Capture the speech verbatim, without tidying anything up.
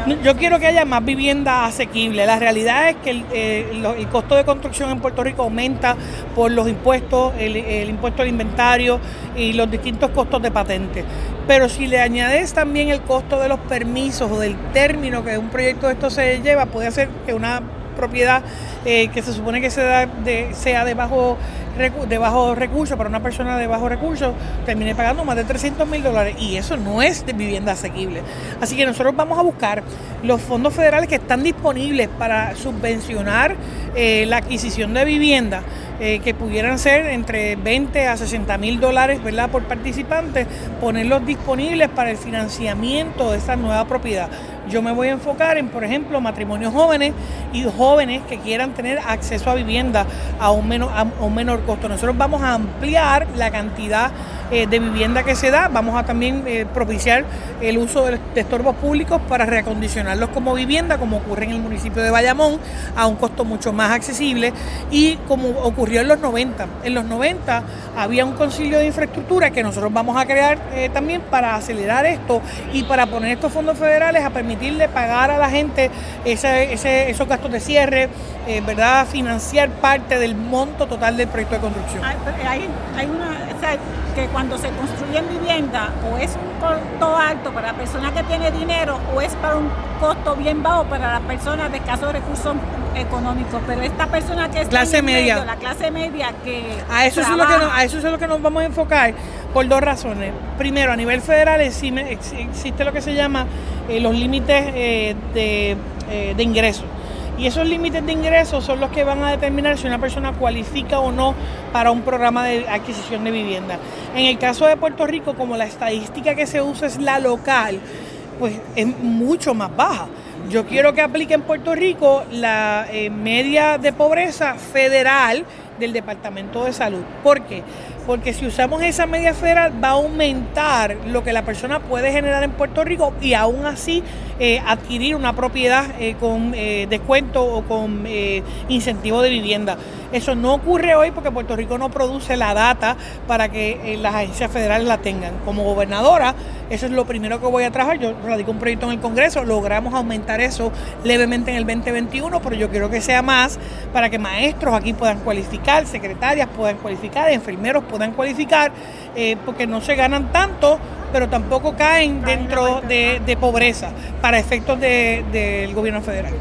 Yo quiero que haya más vivienda asequible. La realidad es que el, eh, el costo de construcción en Puerto Rico aumenta por los impuestos, el, el impuesto al inventario y los distintos costos de patente. Pero si le añades también el costo de los permisos o del término que un proyecto de esto se lleva, puede hacer que una propiedad eh, que se supone que se da de, sea de bajo, de bajo recurso para una persona de bajo recurso termine pagando más de trescientos mil dólares, y eso no es de vivienda asequible. Así que nosotros vamos a buscar los fondos federales que están disponibles para subvencionar eh, la adquisición de vivienda, eh, que pudieran ser entre veinte a sesenta mil dólares, ¿verdad?, por participante, ponerlos disponibles para el financiamiento de esta nueva propiedad. Yo me voy a enfocar en, por ejemplo, matrimonios jóvenes y jóvenes que quieran tener acceso a vivienda a un menor, a un menor costo. Nosotros vamos a ampliar la cantidad eh, de vivienda que se da. Vamos a también eh, propiciar el uso de, de estorbos públicos para reacondicionarlos como vivienda, como ocurre en el municipio de Bayamón, a un costo mucho más accesible, y como ocurrió en los noventa. En los noventa había un concilio de infraestructura que nosotros vamos a crear eh, también para acelerar esto y para poner estos fondos federales a permitirle pagar a la gente ese, ese, esos gastos de cierre, eh, ¿verdad?, financiar parte del monto total del proyecto de construcción. Hay, hay, hay una, o sea, que cuando se construyen vivienda, o es un costo alto para la persona que tiene dinero, o es para un costo bien bajo para las personas de escasos recursos económicos. Pero esta persona que es clase media, medio, la clase media que a eso, es lo que nos, a eso es lo que nos vamos a enfocar por dos razones. Primero, a nivel federal existe lo que se llama eh, los límites eh, de, eh, de ingresos. Y esos límites de ingresos son los que van a determinar si una persona cualifica o no para un programa de adquisición de vivienda. En el caso de Puerto Rico, como la estadística que se usa es la local, pues es mucho más baja. Yo quiero que aplique en Puerto Rico la eh, media de pobreza federal del Departamento de Salud. ¿Por qué? Porque si usamos esa media federal va a aumentar lo que la persona puede generar en Puerto Rico y aún así eh, adquirir una propiedad eh, con eh, descuento o con eh, incentivo de vivienda. Eso no ocurre hoy porque Puerto Rico no produce la data para que eh, las agencias federales la tengan. Como gobernadora, eso es lo primero que voy a trabajar. Yo radico un proyecto en el Congreso, logramos aumentar eso levemente en el veinte veintiuno, pero yo quiero que sea más para que maestros aquí puedan cualificar, secretarias puedan cualificar, enfermeros puedan cualificar, eh, porque no se ganan tanto, pero tampoco caen dentro de, de pobreza para efectos de, del gobierno federal.